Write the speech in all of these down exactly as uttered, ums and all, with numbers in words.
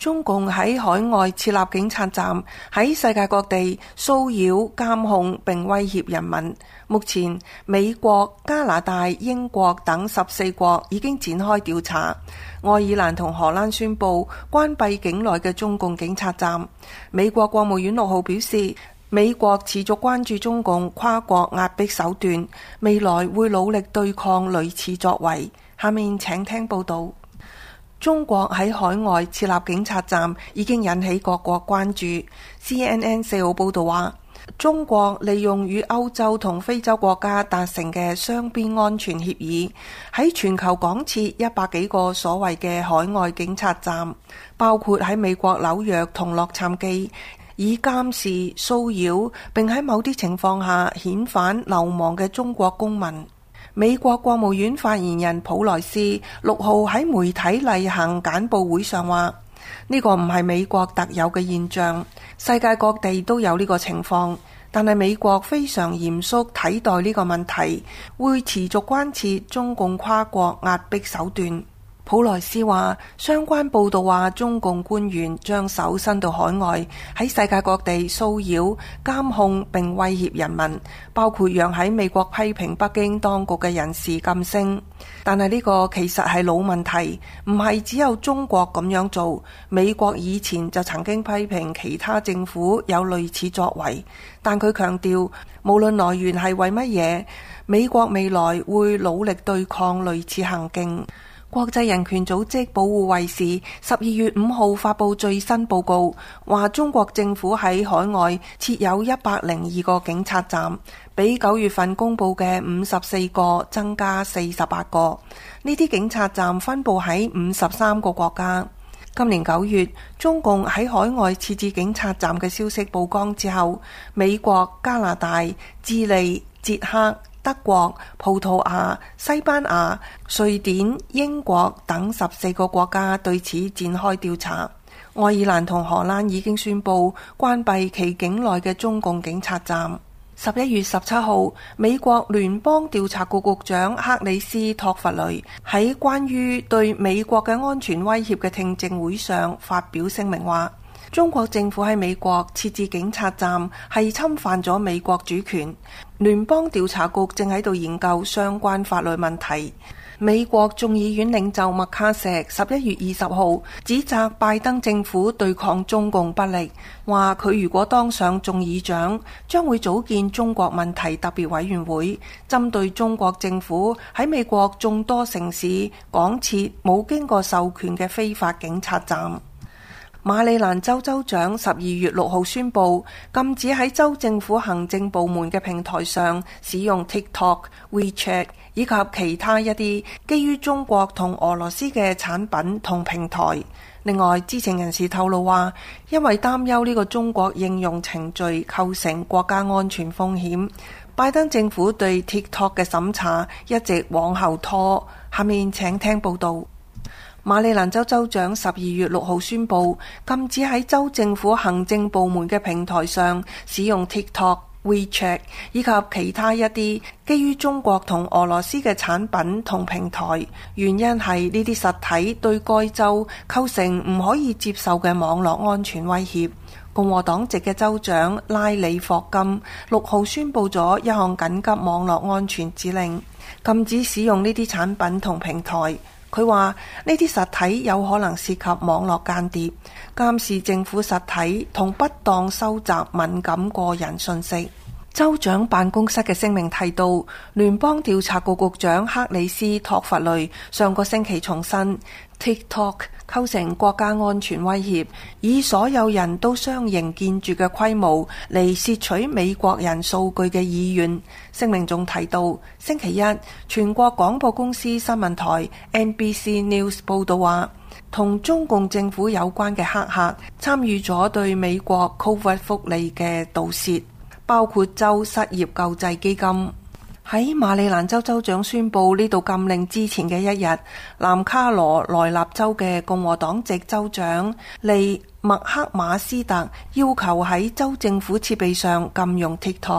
中共喺海外設立警察站，喺世界各地騷擾、監控並威脅人民。目前，美國、加拿大、英國等十四國已經展開調查。愛爾蘭同荷蘭宣布關閉境內嘅中共警察站。美國國務院六號表示，美國持續關注中共跨國壓迫手段，未來會努力對抗類似作為。下面請聽報導。中國喺海外設立警察站已經引起各國關注。C N N 四號報導話，中國利用與歐洲同非洲國家達成嘅雙邊安全協議，喺全球廣設一百幾個所謂嘅海外警察站，包括喺美國紐約同洛杉磯，以監視、騷擾並喺某啲情況下遣返流亡嘅中國公民。美國國務院發言人普萊斯六號喺媒體例行簡報會上話，呢個唔係美國特有嘅現象，世界各地都有呢個情況，但係美國非常嚴肅睇待呢個問題，會持續關切中共跨國壓迫手段。普萊斯話，相關報道話中共官員將手伸到海外，喺世界各地騷擾、監控並威脅人民，包括讓喺美國批評北京當局嘅人士噤聲。但係呢個其實係老問題，唔係只有中國咁樣做。美國以前就曾經批評其他政府有類似作為，但佢強調，無論來源係為乜嘢，美國未來會努力對抗類似行徑。國際人權組織保護衛士十二月五號發布最新報告，話中國政府喺海外設有一百零二個警察站，比九月份公佈嘅五十四個增加四十八個。呢啲警察站分佈喺五十三個國家。今年九月，中共喺海外設置警察站嘅消息曝光之後，美國、加拿大、智利、捷克、德國、葡萄牙、西班牙、瑞典、英國等十四個國家對此展開調查。愛爾蘭同荷蘭已經宣布關閉其境內嘅中共警察站。十一月十七號，美國聯邦調查局局長克里斯托弗雷喺關於對美國嘅安全威脅嘅聽證會上發表聲明話，中國政府喺美國設置警察站係侵犯咗美國主權。聯邦調查局正喺度研究相關法律問題。美國眾議院領袖麥卡錫十一月二十號指責拜登政府對抗中共不力，話佢如果當上眾議長，將會組建中國問題特別委員會，針對中國政府喺美國眾多城市廣設冇經過授權嘅非法警察站。馬里蘭州州長十二月六號宣布禁止喺州政府行政部門嘅平台上使用 TikTok、WeChat 以及其他一啲基於中國同俄羅斯嘅產品同平台。另外，知情人士透露話，因為擔憂呢個中國應用程序構成國家安全風險，拜登政府對 TikTok 嘅審查一直往後拖。下面請聽報道。馬里蘭州州長十二月六號宣布禁止喺州政府行政部門嘅平台上使用 TikTok、WeChat 以及其他一啲基於中國同俄羅斯嘅產品同平台，原因係呢啲實體對該州構成唔可以接受嘅網絡安全威脅。共和黨籍嘅州長拉里霍金六號宣布咗一項緊急網絡安全指令，禁止使用呢啲產品同平台。佢話呢啲實體有可能涉及網絡間諜、監視政府實體同不當收集敏感個人信息。州長辦公室嘅聲明提到，聯邦調查局局長克里斯托弗雷上個星期重申 TikTok 構成國家安全威脅，以所有人都相形見絀嘅規模嚟竊取美國人數據嘅意願。聲明仲提到，星期一全國廣播公司新聞台 N B C News 報道話，同中共政府有關嘅黑客參與咗對美國 Covid 福利嘅盜竊，包括州失業救濟基金。喺馬里蘭州州長宣布呢度禁令之前嘅一日，南卡羅來納州嘅共和黨籍州長利麥克馬斯特要求喺州政府設備上禁用 TikTok。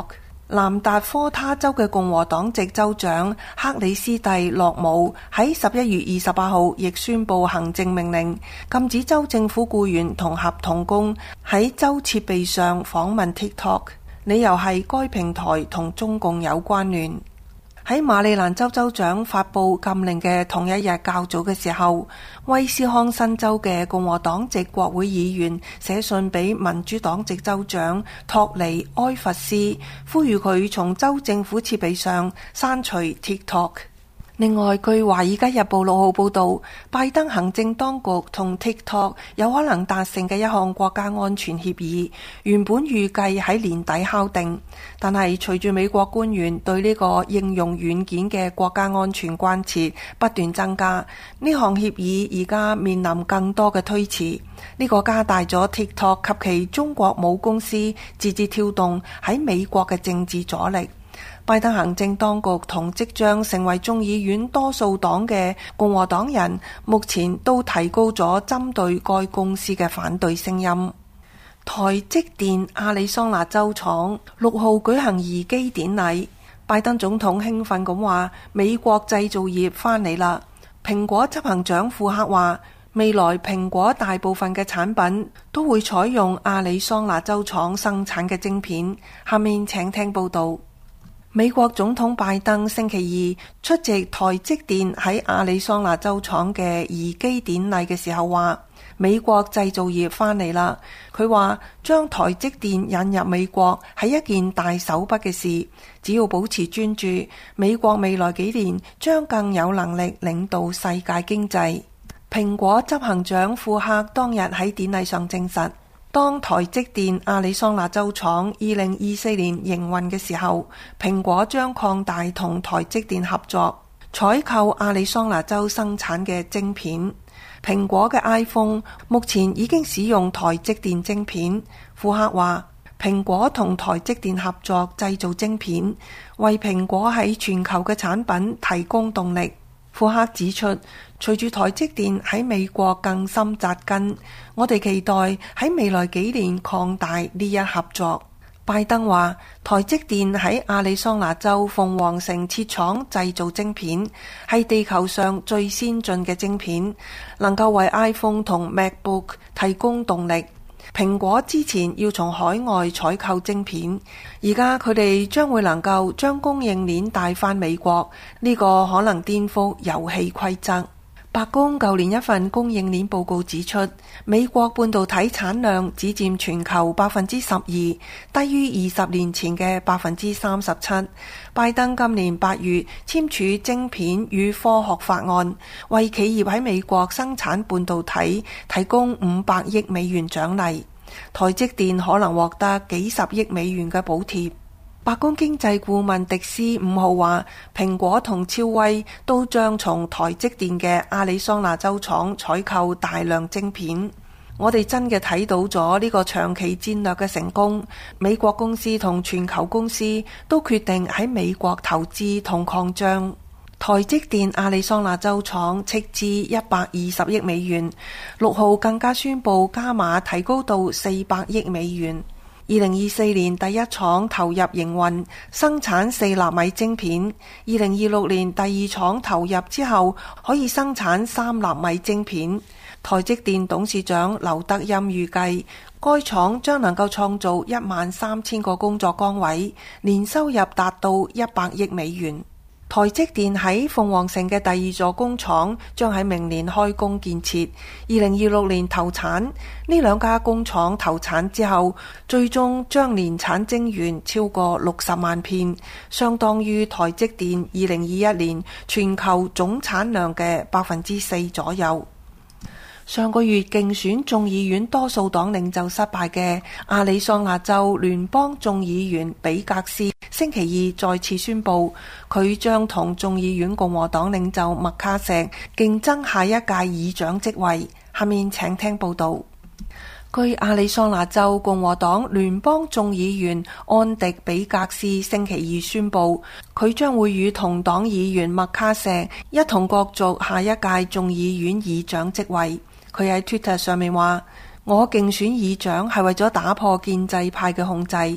南達科他州嘅共和黨籍州長克里斯蒂洛姆喺十一月二十八號亦宣布行政命令，禁止州政府僱員同合同工喺州設備上訪問 TikTok， 理由係該平台同中共有關聯。喺馬里蘭州州長發布禁令嘅同一日較早嘅時候，威斯康辛州嘅共和黨籍國會議員寫信俾民主黨籍州長托尼埃弗斯，呼籲佢從州政府設備上刪除 TikTok。另外，據《華爾街日報》六號報導，拜登行政當局同 TikTok 有可能達成嘅一項國家安全協議，原本預計喺年底敲定，但係隨住美國官員對呢個應用軟件嘅國家安全關切不斷增加，呢項協議而家面臨更多嘅推遲。呢個加大咗 TikTok 及其中國母公司字節跳動喺美國嘅政治阻力。拜登行政當局同即將成為眾議院多數黨嘅共和黨人，目前都提高咗針對該公司嘅反對聲音。台積電亞利桑那州廠六號舉行移機典禮，拜登總統興奮咁話：美國製造業返嚟啦！蘋果執行長庫克話：未來蘋果大部分嘅產品都會採用亞利桑那州廠生產嘅晶片。下面請聽報導。美國總統拜登星期二出席台積電喺亞利桑那州廠嘅移機典禮嘅時候話：美國製造業返嚟啦。佢話將台積電引入美國係一件大手筆嘅事，只要保持專注，美國未來幾年將更有能力領導世界經濟。蘋果執行長庫克當日喺典禮上證實，當台積電亞利桑那州廠二零二四年營運嘅時候，蘋果將擴大同台積電合作，採購亞利桑那州生產嘅晶片。蘋果嘅 iPhone 目前已經使用台積電晶片。庫克話，蘋果同台積電合作製造晶片，為蘋果喺全球嘅產品提供動力。庫克指出，隨住台積電喺美國更深扎根，我哋期待喺未來幾年擴大呢一合作。拜登話，台積電喺亞利桑那州鳳凰城設廠製造晶片，係地球上最先進嘅晶片，能夠為 iPhone 同 MacBook 提供動力。蘋果之前要從海外採購晶片，而家佢哋將會能夠將供應鏈帶返美國，呢個可能顛覆遊戲規則。白宮舊年一份供應鏈報告指出，美國半導體產量只佔全球百分之十二，低於二十年前嘅百分之三十七。拜登今年八月簽署晶片與科學法案，為企業喺美國生產半導體提供五百億美元獎勵，台積電可能獲得幾十億美元嘅補貼。白宮經濟顧問迪斯五號話，蘋果同超威都將從台積電嘅亞利桑那州廠採購大量晶片。我哋真嘅睇到咗呢個長期戰略嘅成功。美國公司同全球公司都決定喺美國投資同擴張。台積電亞利桑那州廠斥資一百二十億美元，六號更加宣布加碼提高到四百億美元。二零二四年第一廠投入營運，生產四納米晶片。二零二六年第二廠投入之後，可以生產三納米晶片。台積電董事長劉德音預計，該廠將能夠創造一萬三千個工作崗位，年收入達到一百億美元。台積電喺鳳凰城嘅第二座工廠將喺明年開工建設，二零二六年投產。呢兩家工廠投產之後，最終將年產晶圓超過六十萬片，相當於台積電二零二一年全球總產量嘅百分之四左右。上個月競選眾議院多數黨領袖失敗嘅亞利桑那州聯邦眾議員比格斯星期二再次宣布，佢將同眾議院共和黨領袖麥卡錫競爭下一屆議長職位。下面請聽報道。據亞利桑那州共和黨聯邦眾議員安迪比格斯星期二宣布，佢將會與同黨議員麥卡錫一同角逐下一屆眾議院議長職位。佢喺 Twitter 上面話：我競選議長係為咗打破建制派嘅控制。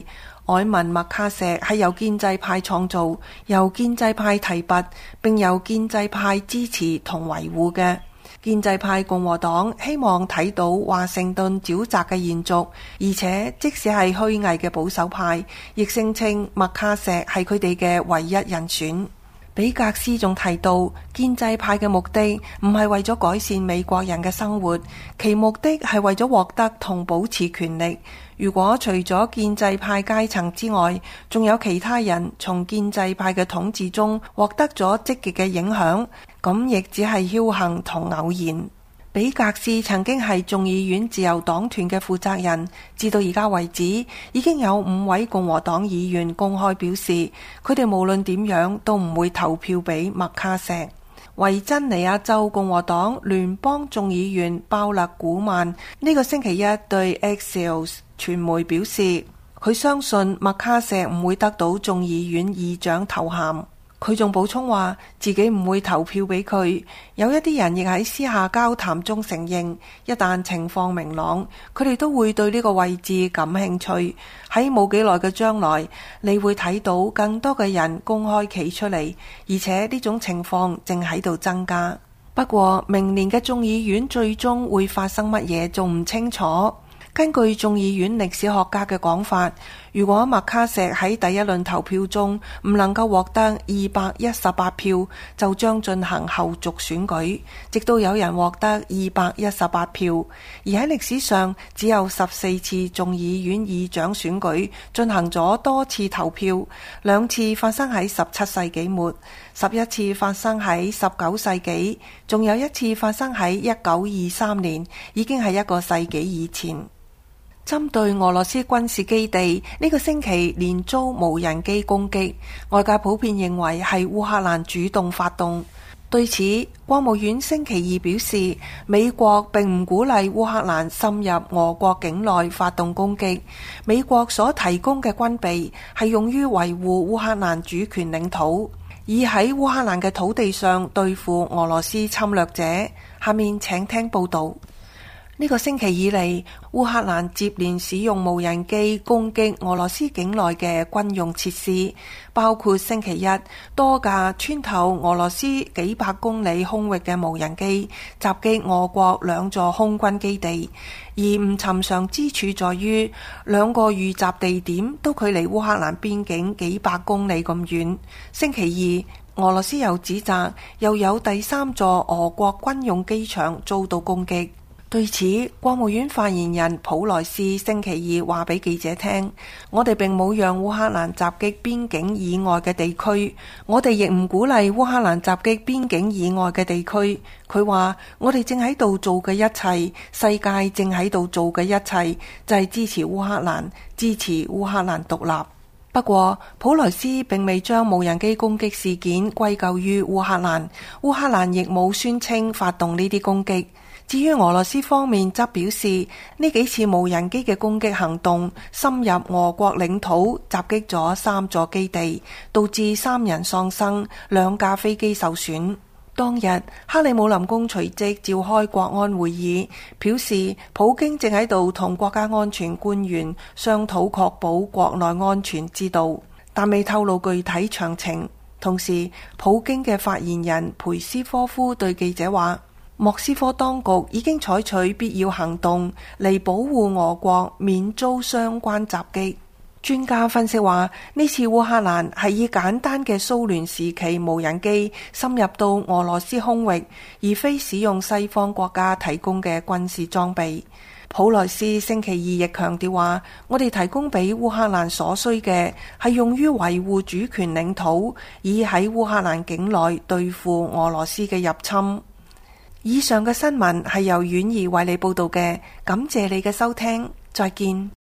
凱文麥卡錫係由建制派創造，由建制派提拔，並由建制派支持同維護嘅。建制派共和黨希望睇到華盛頓沼澤嘅延續，而且即使係虛偽嘅保守派，亦聲稱麥卡錫係佢哋嘅唯一人選。比格斯仲提到，建制派嘅目的唔係為咗改善美國人嘅生活，其目的係為咗獲得同保持權力。如果除咗建制派階層之外，仲有其他人從建制派嘅統治中獲得咗積極嘅影響，咁亦只係僥倖同偶然。比格斯曾經係眾議院自由黨團嘅負責人，至到而家為止，已經有五位共和黨議員公開表示，佢哋無論點樣都唔會投票俾麥卡錫。維珍尼亞州共和黨聯邦眾議員鮑勒古曼呢個星期一對 Axios 傳媒表示，佢相信麥卡錫唔會得到眾議院議長頭銜。佢仲補充話自己唔會投票俾佢。有一啲人亦喺私下交談中承認，一旦情況明朗，佢哋都會對呢個位置感興趣。喺冇幾耐嘅將來，你會睇到更多嘅人公開企出嚟，而且呢種情況正喺度增加。不過明年嘅眾議院最終會發生乜嘢仲唔清楚。根據眾議院歷史學家嘅講法，如果麥卡錫喺第一輪投票中唔能夠獲得二百一十八票，就將進行後續選舉，直到有人獲得二百一十八票。而喺歷史上，只有十四次眾議院議長選舉進行咗多次投票，兩次發生喺十七世紀末，十一次發生喺十九世紀，仲有一次發生喺一九二三年，已經係一個世紀以前。針對俄羅斯軍事基地，呢個星期連遭無人機攻擊，外界普遍認為係烏克蘭主動發動。對此，國務院星期二表示，美國並唔鼓勵烏克蘭深入俄國境內發動攻擊。美國所提供嘅軍備係用於維護烏克蘭主權領土，以喺烏克蘭嘅土地上對付俄羅斯侵略者。下面請聽報道。呢個星期以嚟，烏克蘭接連使用無人機攻擊俄羅斯境內嘅軍用設施，包括星期一多架穿透俄羅斯幾百公里空域嘅無人機襲擊俄國兩座空軍基地。而唔尋常之處在於，兩個遇襲地點都距離烏克蘭邊境幾百公里咁遠。星期二，俄羅斯又指責又有第三座俄國軍用機場遭到攻擊。對此，國務院發言人普萊斯星期二話俾記者聽，我哋並冇讓烏克蘭襲擊邊境以外嘅地區，我哋亦唔鼓勵烏克蘭襲擊邊境以外嘅地區。佢話，我哋正喺度做嘅一切，世界正喺度做嘅一切，就係支持烏克蘭，支持烏克蘭獨立。不過，普萊斯並未將無人機攻擊事件歸咎於烏克蘭，烏克蘭亦冇宣稱發動呢啲攻擊。至於俄羅斯方面則表示，呢幾次無人機嘅攻擊行動深入俄國領土，襲擊咗三座基地，導致三人喪生，兩架飛機受損。當日，克里姆林宮隨即召開國安會議，表示普京正喺度同國家安全官員商討確保國內安全之道，但未透露具體詳情。同時，普京嘅發言人佩斯科夫對記者話，莫斯科當局已經採取必要行動嚟保護俄國免遭相關襲擊。專家分析話，呢次烏克蘭係以簡單嘅蘇聯時期無人機深入到俄羅斯空域，而非使用西方國家提供嘅軍事裝備。普萊斯星期二亦強調話，我哋提供俾烏克蘭所需嘅係用於維護主權領土，以喺烏克蘭境內對付俄羅斯嘅入侵。以上嘅新聞係由婉兒為你報道嘅，感謝你嘅收聽，再見。